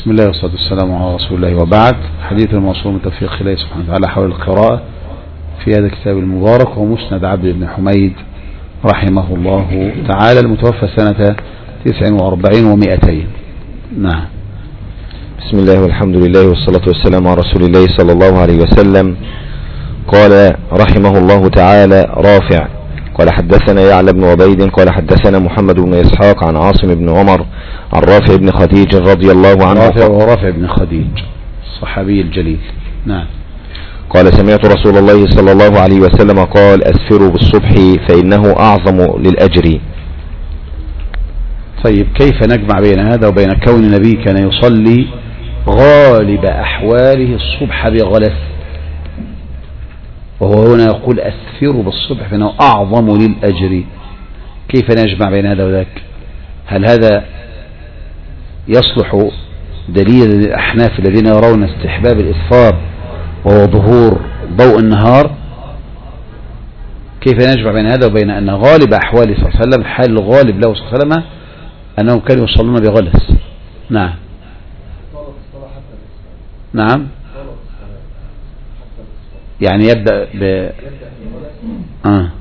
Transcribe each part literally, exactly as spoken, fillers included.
بسم الله والصلاة والسلام على رسول الله، وبعد. حديث الموصول من توفيق الله سبحانه وتعالى حول القراءة في هذا الكتاب المبارك، ومسند عبد بن حميد رحمه الله تعالى، المتوفى سنة تسع وأربعين ومائتين. نعم. بسم الله والحمد لله والصلاة والسلام على رسول الله صلى الله عليه وسلم. قال رحمه الله تعالى: رافع قال حدثنا يعلى بن عبيد قال حدثنا محمد بن إسحاق عن عاصم بن عمر عن رافع بن خديج رضي الله عنه. رافع ورافع بن خديج الصحابي الجليل. نعم. قال: سمعت رسول الله صلى الله عليه وسلم قال: أسفروا بالصبح فإنه أعظم للأجر. طيب، كيف نجمع بين هذا وبين كون النبي كان يصلي غالب أحواله الصبح بغلس، وهو هنا يقول أسفروا بالصبح فإنه أعظم للأجر؟ كيف نجمع بين هذا وذاك؟ هل هذا يصلح دليل للأحناف الذين يرون استحباب الإسفار وهو ظهور ضوء النهار؟ كيف نجمع بين هذا وبين أن غالب أحواله صلى الله عليه وسلم، حال الغالب له صلى الله عليه وسلم أنهم كانوا يصلون بغلس؟ نعم. نعم، يعني يبدأ ب آه.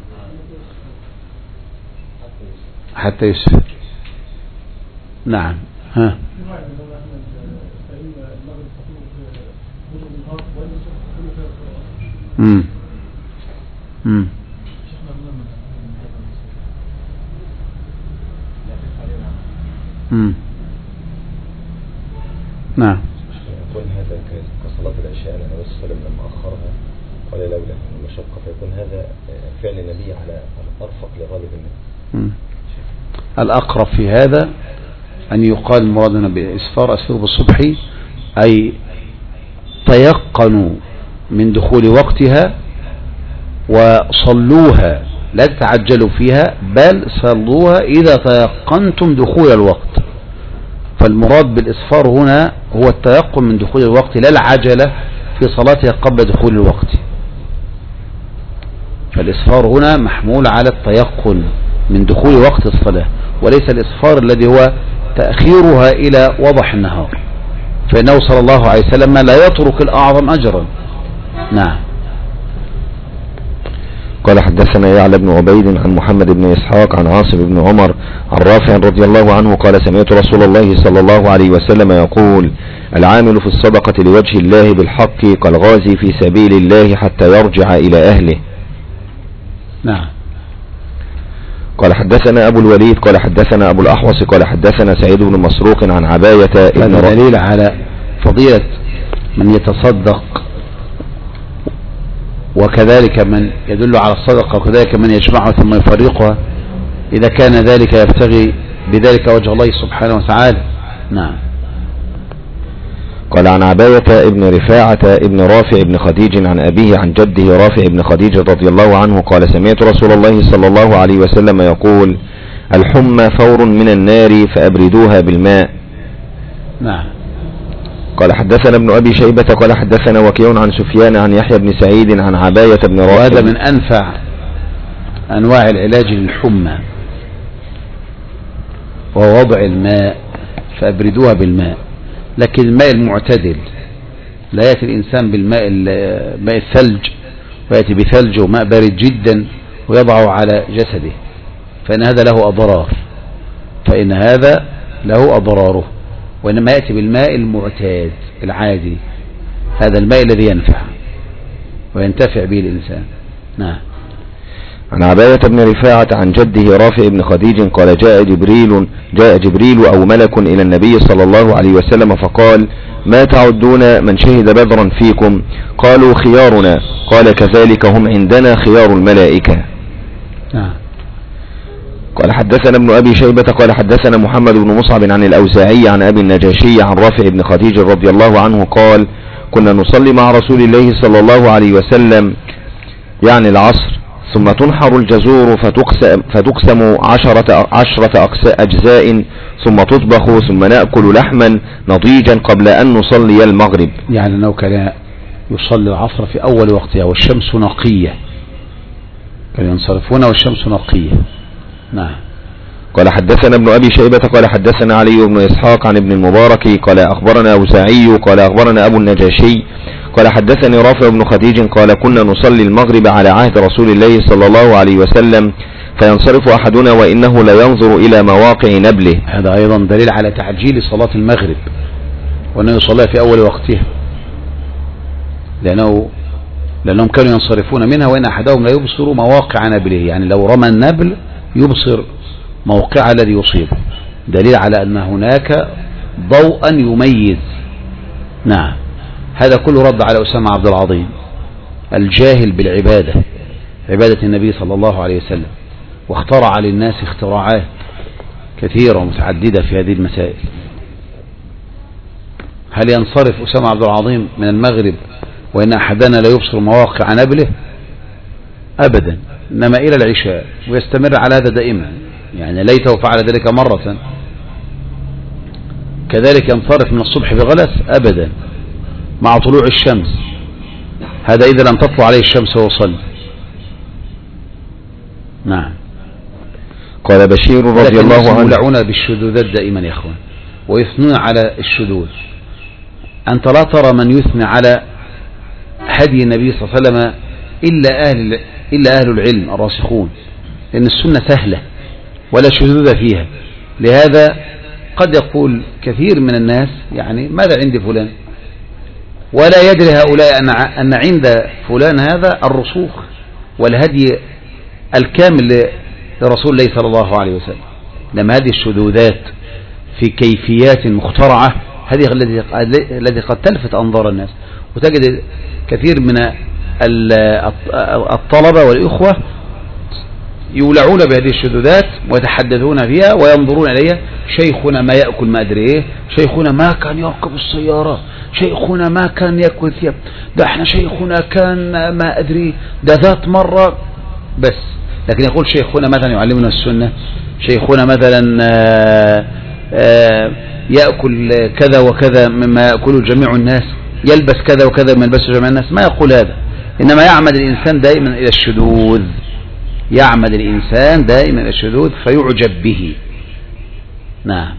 حتى يسفر. نعم. ها. امم امم امم نعم. يكون هذا كصلاة العشاء أن النبي صلى الله عليه وسلم لما أخرها قال لولا المشقة، فيكون هذا فعل النبي على الأرفق لغالب الناس. الأقرب في هذا أن يقال مرادنا بإسفار أسفروا بالصبح أي تيقنوا من دخول وقتها وصلوها، لا تتعجلوا فيها، بل صلوها إذا تيقنتم دخول الوقت. فالمراد بالإسفار هنا هو التيقن من دخول الوقت، لا العجلة في صلاتها قبل دخول الوقت. فالإسفار هنا محمول على التيقن من دخول وقت الصلاة، وليس الإسفار الذي هو تأخيرها إلى وضح النهار، فإنه صلى الله عليه وسلم لا يترك الأعظم أجرا. نعم. قال حدثنا يعلى بن عبيد عن محمد بن إسحاق عن عاصم بن عمر عن رافع رضي الله عنه قال: سمعت رسول الله صلى الله عليه وسلم يقول: العامل في الصدقة لوجه الله بالحق كالغازي في سبيل الله حتى يرجع إلى أهله. نعم. قال حدثنا أبو الوليد قال حدثنا أبو الأحوص قال حدثنا سعيد بن مسروق عن عباية. هذا دليل على فضيلة من يتصدق، وكذلك من يدل على الصدقة، وكذلك من يجمعها ثم يفرقها إذا كان ذلك يبتغي بذلك وجه الله سبحانه وتعالى. نعم. قال عن عباية ابن رفاعة ابن رافع ابن خديج عن أبيه عن جده رافع ابن خديج رضي الله عنه قال: سمعت رسول الله صلى الله عليه وسلم يقول: الحمى فور من النار فأبردوها بالماء. نعم. قال حدثنا ابن أبي شيبة قال حدثنا وكيع عن سفيان عن يحيى بن سعيد عن عباية بن رافع. وهذا من أنفع أنواع العلاج للحمى، وهو وضع الماء فأبردوها بالماء، لكن الماء المعتدل، لا يأتي الإنسان بالماء ماء الثلج ويأتي بثلج وماء بارد جدا ويضعه على جسده، فإن هذا له أضرار، فإن هذا له أضراره، وإنما يأتي بالماء المعتاد العادي، هذا الماء الذي ينفع وينتفع به الإنسان. نعم. عن عباية بن رفاعة عن جده رافع بن خديج قال: جاء جبريل جاء جبريل أو ملك إلى النبي صلى الله عليه وسلم فقال: ما تعدون من شهد بدرا فيكم؟ قالوا: خيارنا. قال: كذلك هم عندنا خيار الملائكة. نعم. قال حدثنا ابن أبي شيبة قال حدثنا محمد بن مصعب عن الأوزاعي عن أبي النجاشي عن رافع بن خديج رضي الله عنه قال: كنا نصلي مع رسول الله صلى الله عليه وسلم يعني العصر، ثم تنحر الجزور فتقسم, فتقسم عشرة, عشرة أجزاء، ثم تطبخ، ثم نأكل لحما نضيجا قبل أن نصلي المغرب. يعني أنه كان يصلي العصر في أول وقتها والشمس نقية، كانوا ينصرفون والشمس نقية. نعم. قال حدثنا ابن أبي شيبة قال حدثنا علي بن إسحاق عن ابن المبارك قال أخبرنا أوزاعي قال أخبرنا أبو النجاشي قال حدثني رافع بن خديج قال كنا نصلي المغرب على عهد رسول الله صلى الله عليه وسلم فينصرف أحدنا وإنه لا ينظر إلى مواقع نبله. هذا أيضا دليل على تعجيل صلاة المغرب وأنه يصليها في أول وقتها، لأنه لأنهم كانوا ينصرفون منها وإن أحدهم لا يبصر مواقع نبله، يعني لو رمى النبل يبصر موقع الذي يصيبه، دليل على أن هناك ضوءا يميز. نعم، هذا كله رد على أسامة عبد العظيم الجاهل بالعبادة، عبادة النبي صلى الله عليه وسلم، واخترع للناس اختراعات كثيرة ومتعددة في هذه المسائل. هل ينصرف أسامة عبد العظيم من المغرب وإن أحدنا لا يبصر مواقع نبله؟ أبدا، إنما إلى العشاء، ويستمر على هذا دائما، يعني ليته فعل ذلك مرة. كذلك ينصرف من الصبح بغلس؟ أبدا، مع طلوع الشمس، هذا إذا لم تطلع عليه الشمس وصل. نعم. قال بشير رضي الله عنه يولعون بالشذوذات دائما يا أخوان، ويثنون على الشذوذ. أنت لا ترى من يثني على هدي النبي صلى الله عليه وسلم إلا أهل, إلا أهل العلم الراسخون، لأن السنة سهلة ولا شذوذ فيها. لهذا قد يقول كثير من الناس يعني ماذا عند فلان، ولا يدري هؤلاء أن أن عند فلان هذا الرسوخ والهدي الكامل لرسول الله صلى الله عليه وسلم. لما هذه الشذوذات في كيفيات مخترعة، هذه التي قد تلفت أنظار الناس، وتجد كثير من الطلبة والإخوة يولعون بهذه الشذوذات ويتحدثون فيها وينظرون إليها. شيخنا ما يأكل ما أدري إيه، شيخنا ما كان يركب السيارة، شيخنا ما كان يأكل ثياب، ده احنا شيخنا كان ما أدري ده ذات مرة بس. لكن يقول شيخنا مثلا يعلمنا السنة، شيخنا مثلا آآ آآ يأكل كذا وكذا مما يأكله جميع الناس، يلبس كذا وكذا مما يلبسه جميع الناس، ما يقول هذا. إنما يعمد الإنسان دائما إلى الشذوذ، يعمد الإنسان دائما إلى الشذوذ فيعجب به. نعم.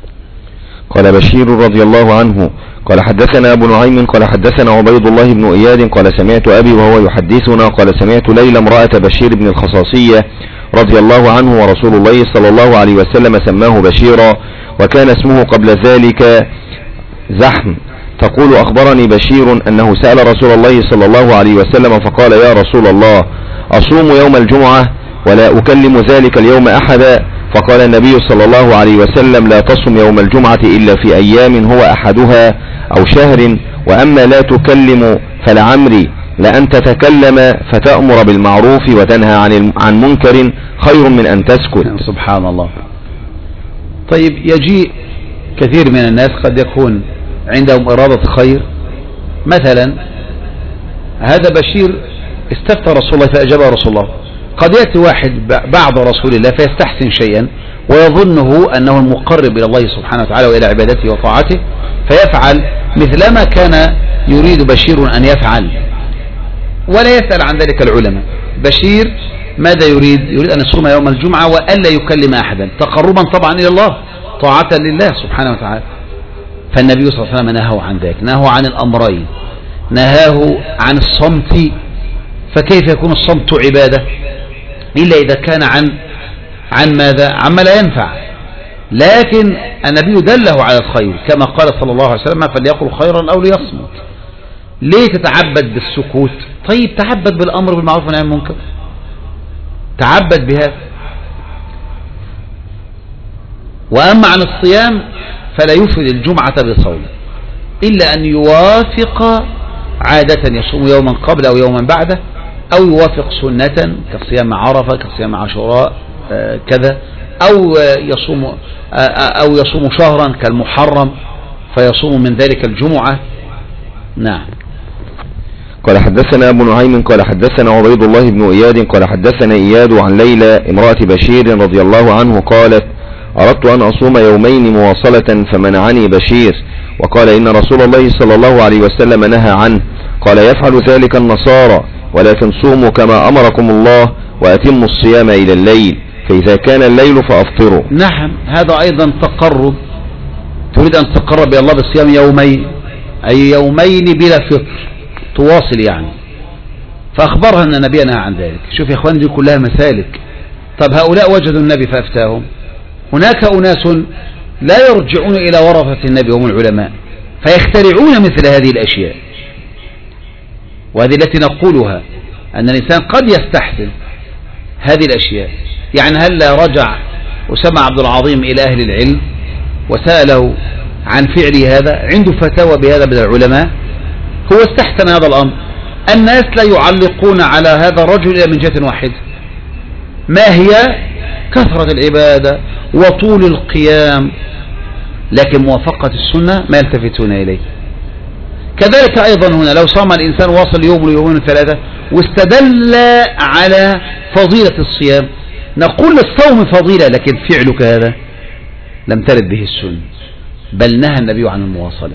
قال بشير رضي الله عنه قال حدثنا أبو نعيم قال حدثنا عبيد الله بن إياد قال سمعت أبي وهو يحدثنا قال سمعت ليلى امرأة بشير بن الخصاصية رضي الله عنه ورسول الله صلى الله عليه وسلم سماه بشيرا وكان اسمه قبل ذلك زحم، تقول أخبرني بشير أنه سأل رسول الله صلى الله عليه وسلم فقال يا رسول الله أصوم يوم الجمعة ولا أكلم ذلك اليوم أحدا؟ فقال النبي صلى الله عليه وسلم لا تصم يوم الجمعة إلا في أيام هو أحدها أو شهر، وأما لا تكلم فلعمري لأن تتكلم فتأمر بالمعروف وتنهى عن عن منكر خير من أن تسكت. سبحان الله. طيب، يجيء كثير من الناس قد يكون عندهم إرادة خير، مثلا هذا بشير استفتى رسول الله فأجابه رسول الله. قد يأتي واحد بعد رسول الله فيستحسن شيئا ويظنه أنه المقرب إلى الله سبحانه وتعالى وإلى عبادته وطاعته، فيفعل مثلما كان يريد بشير أن يفعل، ولا يسأل عن ذلك العلماء. بشير ماذا يريد؟ يريد أن يصوم يوم الجمعة وألا يكلم أحدا، تقربا طبعا إلى الله، طاعة لله سبحانه وتعالى. فالنبي صلى الله عليه وسلم نهاه عن ذلك، نهاه عن الأمرين، نهاه عن الصمت. فكيف يكون الصمت عبادة إلا إذا كان عن عن ماذا؟ عما لا ينفع. لكن النبي دله على الخير كما قال صلى الله عليه وسلم فليقل خيرا أو ليصمت. ليه تتعبد بالسكوت؟ طيب تعبد بالأمر بالمعروف والنهي عن المنكر، تعبد بهذا. وأما عن الصيام فلا يفرد الجمعة بصوم إلا أن يوافق عادة يصوم يوما قبل أو يوما بعده، أو يوافق سنة كصيام عرفة كصيام عاشوراء آه كذا، أو آه يصوم آه أو يصوم شهرا كالمحرم فيصوم من ذلك الجمعة. نعم. قال حدثنا أبو نعيم قال حدثنا عبيد الله بن إياد قال حدثنا إياد عن ليلى امرأة بشير رضي الله عنه قالت أردت أن أصوم يومين مواصلة فمنعني بشير وقال إن رسول الله صلى الله عليه وسلم نهى عنه. قال يفعل ذلك النصارى، ولكن صوموا كما أمركم الله وأتموا الصيام إلى الليل، فإذا كان الليل فأفطروا. نعم، هذا أيضا تقرب، تريد أن تقرب إلى الله بالصيام يومين، أي يومين بلا فطر، تواصل يعني. فأخبرها أن النبي نهى عن ذلك. شوف يا إخوان، دي كلها مسالك. طب هؤلاء وجدوا النبي فأفتاهم. هناك أناس لا يرجعون إلى ورثة النبي هم العلماء، فيخترعون مثل هذه الأشياء، وهذه التي نقولها أن الإنسان قد يستحسن هذه الأشياء. يعني هل لا رجع أسامة عبد العظيم إلى أهل العلم وسأله عن فعل هذا؟ عنده فتاوى بهذا من العلماء، هو استحسن هذا الأمر. الناس لا يعلقون على هذا الرجل إلا من جهة واحدة، ما هي؟ كثرة العبادة وطول القيام، لكن موافقة السنة ما يلتفتون إليه. كذلك أيضا هنا لو صام الإنسان واصل يوم ويومين ثلاثة واستدل على فضيلة الصيام، نقول الصوم فضيلة، لكن فعلك هذا لم ترد به السنة، بل نهى النبي عن المواصلة،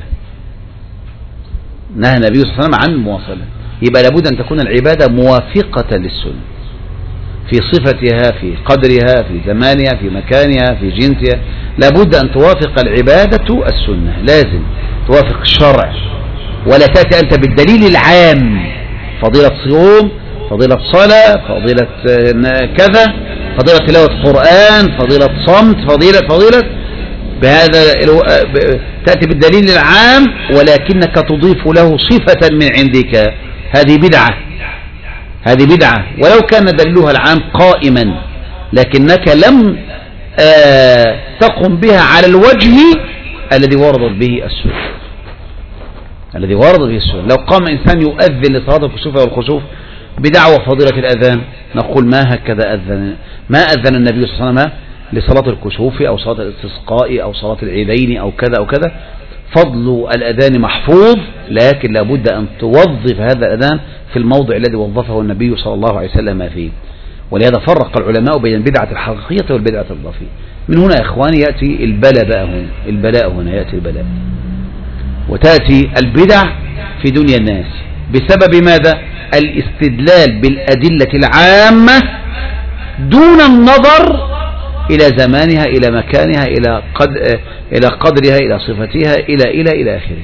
نهى النبي صلى الله عليه وسلم عن المواصلة. يبقى لابد أن تكون العبادة موافقة للسنة في صفتها، في قدرها، في زمانها، في مكانها، في جنسها. لابد أن توافق العبادة السنة، لازم توافق الشرع، ولا تأتي أنت بالدليل العام، فضيلة صيام، فضيلة صلاة، فضيلة كذا، فضيلة تلاوة قرآن، فضيلة صمت، فضيلة فضيلة بهذا تأتي بالدليل العام ولكنك تضيف له صفة من عندك. هذه بدعة، هذه بدعة ولو كان دليلها العام قائما، لكنك لم آه تقم بها على الوجه الذي وردت به السنة، الذي وردت به السنة. لو قام إنسان يؤذن لصلاة الكسوف والخسوف بدعوى فضيلة الأذان، نقول ما هكذا أذن، ما أذن النبي صلى الله عليه وسلم لصلاة الكسوف أو صلاة الاستسقاء أو صلاة العيدين أو كذا أو كذا. فضل الأذان محفوظ، لكن لابد أن توظف هذا الأذان في الموضع الذي وظفه النبي صلى الله عليه وسلم فيه. ولهذا فرق العلماء بين البدعة الحقيقية والبدعة الإضافية. من هنا يا إخواني يأتي البلاء بقى هنا، البلاء هنا يأتي البلاء، وتأتي البدع في دنيا الناس بسبب ماذا؟ الاستدلال بالأدلة العامة دون النظر إلى زمانها، إلى مكانها، إلى قد إلى قدرها، إلى صفتها، إلى إلى إلى آخره.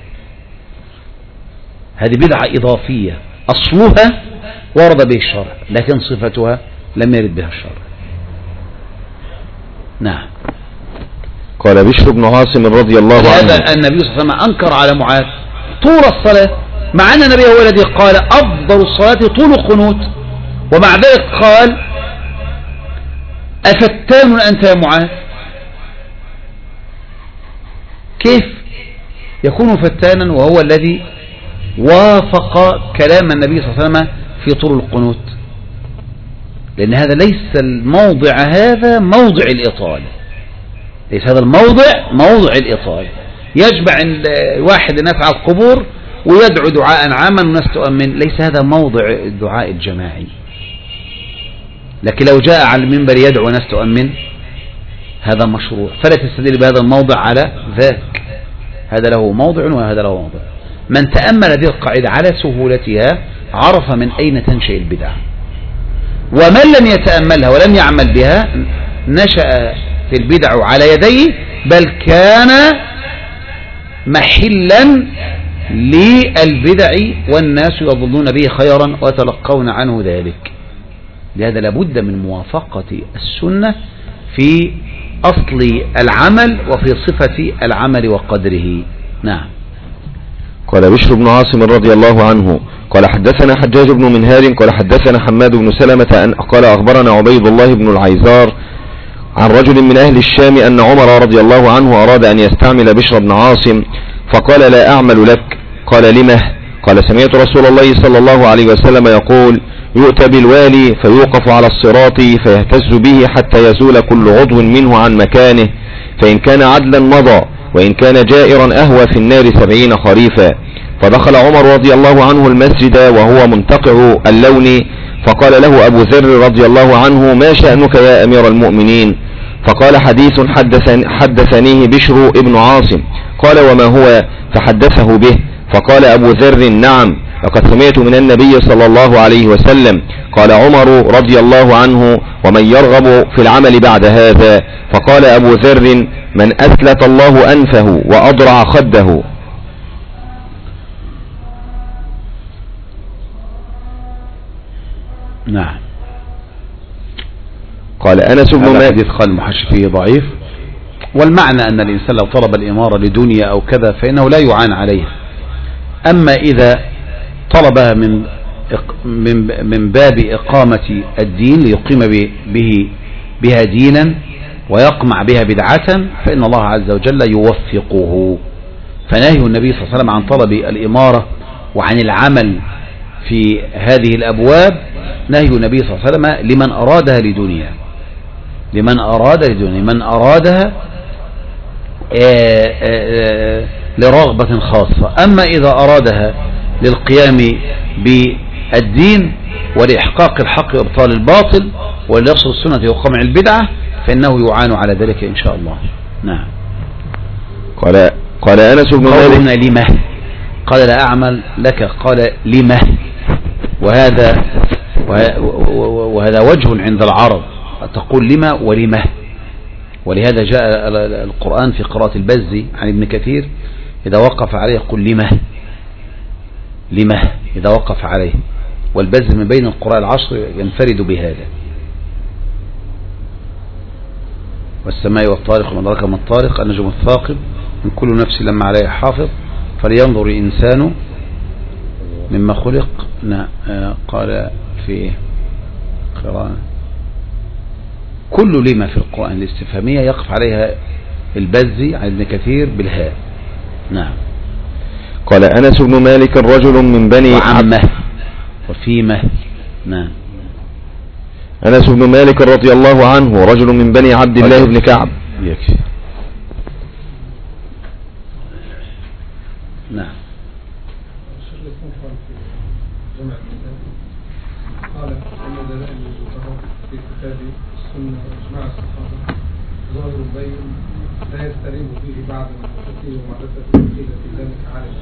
هذه بدعة إضافية أصلها ورد به الشرع، لكن صفتها لم يرد بها الشرع. نعم. قال بشر بن عاصم رضي الله عنه، هذا النبي صلى الله عليه وسلم أنكر على معاذ طول الصلاة، مع أن النبي هو الذي قال أفضل الصلاة طول القنوت، ومع ذلك قال أفتان أنت يا معاذ؟ كيف يكون فتانا وهو الذي وافق كلام النبي صلى الله عليه وسلم في طول القنوت؟ لأن هذا ليس الموضع، هذا موضع الإطالة، ليس هذا الموضع موضع الإطالة. يجمع الواحد الناس على القبور ويدعو دعاء عاما والناس تؤمن، ليس هذا موضع الدعاء الجماعي. لكن لو جاء على المنبر يدعو ناس تؤمن هذا مشروع، فلا تستدل بهذا الموضع على ذاك، هذا له موضع وهذا له موضع. من تأمل هذه القاعدة على سهولتها عرف من أين تنشئ البدع، ومن لم يتأملها ولم يعمل بها نشأت البدع على يديه، بل كان محلا للبدع والناس يظنون به خيرا ويتلقون عنه ذلك. لهذا لابد من موافقة السنة في أصل العمل وفي صفة العمل وقدره. نعم. قال بشر بن عاصم رضي الله عنه قال حدثنا حجاج بن منهار قال حدثنا حماد بن سلمة أن قال أخبرنا عبيد الله بن العيزار عن رجل من أهل الشام أن عمر رضي الله عنه أراد أن يستعمل بشر بن عاصم فقال لا أعمل لك. قال لمه؟ قال سمعت رسول الله صلى الله عليه وسلم يقول يؤتى بالوالي فيوقف على الصراط فيهتز به حتى يزول كل عضو منه عن مكانه، فإن كان عدلا مضى وإن كان جائرا أهوى في النار سبعين خريفا. فدخل عمر رضي الله عنه المسجد وهو منتقع اللون، فقال له أبو ذر رضي الله عنه ما شأنك يا أمير المؤمنين؟ فقال حديث حدثن حدثنيه بشر ابن عاصم. قال وما هو؟ فحدثه به. فقال أبو ذر نعم لقد سمعت من النبي صلى الله عليه وسلم. قال عمر رضي الله عنه ومن يرغب في العمل بعد هذا؟ فقال أبو ذر من أسلت الله أنفه وأضرع خده. نعم. قال أنس بن مالك حديث قال المحشي فيه ضعيف، والمعنى أن الإنسان لو طلب الإمارة لدنيا أو كذا فإنه لا يعان عليها. أما إذا طلبها من من باب إقامة الدين ليقيم به بها دينا ويقمع بها بدعة فإن الله عز وجل يوفقه. فنهي النبي صلى الله عليه وسلم عن طلب الإمارة وعن العمل في هذه الأبواب نهي النبي صلى الله عليه وسلم لمن أرادها لدنيا، لمن أراد لدنيا، من أرادها آآ آآ لرغبة خاصة. أما إذا أرادها للقيام بالدين ولإحقاق الحق وإبطال الباطل ولنصر السنة وقمع البدعة فإنه يعان على ذلك إن شاء الله. نعم. قال قال أنس بن مالك لما قال لا أعمل لك، قال لما، وهذا وهذا وجه عند العرب تقول لما ولما، ولهذا جاء القرآن في قراءة البزي عن ابن كثير إذا وقف عليه يقول لما لما إذا وقف عليه، والبزي من بين القراء العشر ينفرد بهذا. والسماء والطارق وما أدراك ما الطارق النجم الثاقب من كل نفس لما عليه حافظ فلينظر الإنسان مما خلق. قال في قراءة كل لما في القرآن الاستفهامية يقف عليها البزي عن ابن كثير بالهاء. نعم. قال أنس بن مالك رجل من بني وعمه وفيمه. نعم. أنس بن مالك رضي الله عنه رجل من بني عبد الله بن كعب. يكفي. نعم. قال أن دلائل الفقهاء في كتاب السنة وإجماع الصحابة ظاهر بين لا يستريب فيه بعد محدثه ومحدثة قيل في ذلك عالم.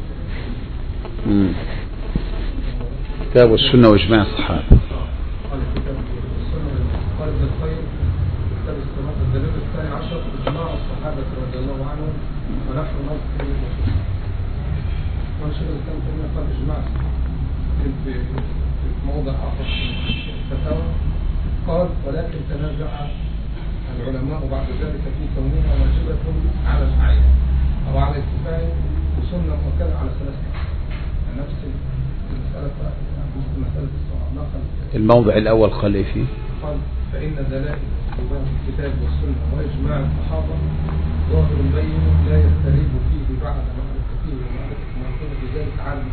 كتاب السنة وإجماع الصحابة. قال كتاب السنة قال ابن القيم كتاب السنة الدليل الثاني عشر إجماع الصحابة رضي الله عنهم ونحن نذكر النصوص. ونشر الإسلام كنا قال إجماع في موضع آخر في الفتاوى قال ولكن تنازع العلماء بعد ذلك في كونها واجبة على الأعيان أو على الكفاية وسنة وكذا على ثلاثة. نفس المسألة مسألة الصحابة. الموضع الأول قال إيه فيه؟ قال فإن دلائل الكتاب والسنة وإجماع الصحابة ظاهر بين لا يستريب فيه بعد معرفته ومعرفة معرفة بذلك عالم.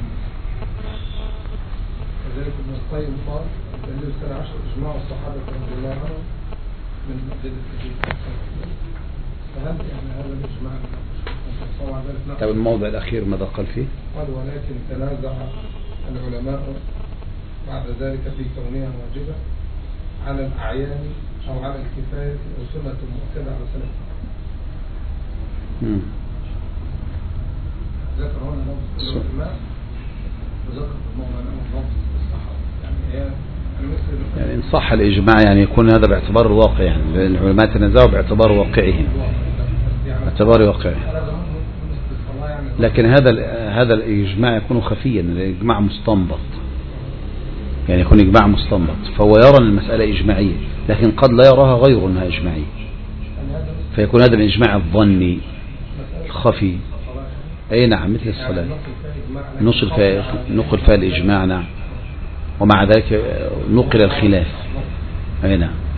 كذلك ابن القيم قال الدليل الثاني عشر إجماع الصحابة رضي الله عنهم من مجد الدليل. فهل يعني هذا الإجماع طبعا ذلك؟ طب الموضع الأخير ماذا قال فيه؟ قال ولكن تنازع العلماء بعد ذلك في كونها واجبة على الأعيان أو على الكفاية أو سنة مؤكدة على سنة. امم ذكر هنا لفظ العلماء وذكر الموضع لفظ الصحابة. يعني هي يعني إن صح الإجماع يعني يكون هذا باعتبار الواقع، يعني العلماء تنازعوا باعتبار واقعهم، باعتبار واقعهم. لكن هذا هذا الإجماع يكون خفيا، الإجماع مستنبط، يعني يكون إجماع مستنبط فهو يرى المسألة إجماعية لكن قد لا يراها غيره أنها إجماعية، فيكون هذا الإجماع الظني الخفي. أي نعم مثل الصلاة نقل فيها نقل فيها الإجماع. نعم. ومع ذلك نقل الخلاف. أي نعم.